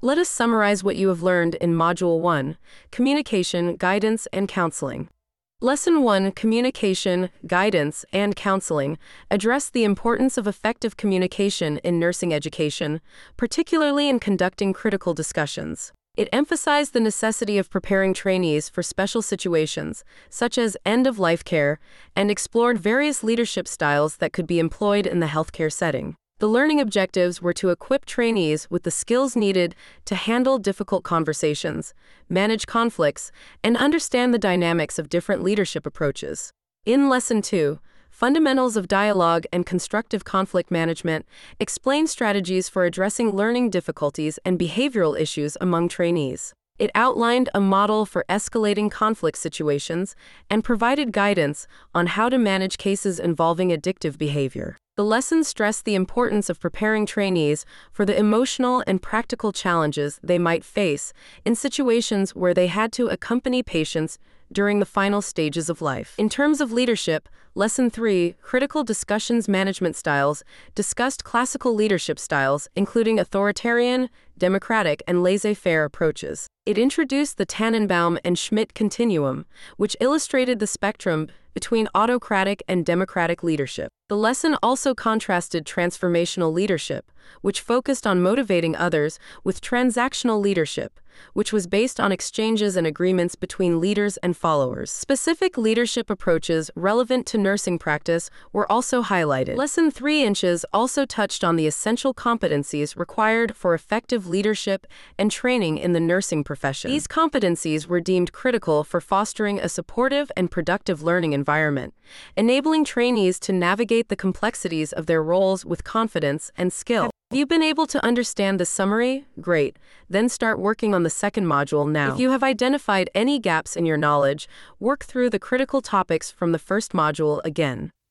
Let us summarize what you have learned in Module 1, Communication, Guidance, and Counseling. Lesson 1, Communication, Guidance, and Counseling, address the importance of effective communication in nursing education, particularly in conducting critical discussions. It emphasized the necessity of preparing trainees for special situations, such as end-of-life care, and explored various leadership styles that could be employed in the healthcare setting. The learning objectives were to equip trainees with the skills needed to handle difficult conversations, manage conflicts, and understand the dynamics of different leadership approaches. In Lesson 2, Fundamentals of Dialogue and Constructive Conflict Management, explain strategies for addressing learning difficulties and behavioral issues among trainees. It outlined a model for escalating conflict situations and provided guidance on how to manage cases involving addictive behavior. The lesson stressed the importance of preparing trainees for the emotional and practical challenges they might face in situations where they had to accompany patients during the final stages of life. In terms of leadership, Lesson 3, Critical Discussions Management Styles, discussed classical leadership styles, including authoritarian, democratic, and laissez-faire approaches. It introduced the Tannenbaum and Schmidt continuum, which illustrated the spectrum between autocratic and democratic leadership. The lesson also contrasted transformational leadership, which focused on motivating others, with transactional leadership, which was based on exchanges and agreements between leaders and followers. Specific leadership approaches relevant to nursing practice were also highlighted. Lesson 3 inches also touched on the essential competencies required for effective leadership and training in the nursing profession. These competencies were deemed critical for fostering a supportive and productive learning environment, enabling trainees to navigate the complexities of their roles with confidence and skill. Have you been able to understand the summary? Great. Then start working on the second module now. If you have identified any gaps in your knowledge, work through the critical topics from the first module again.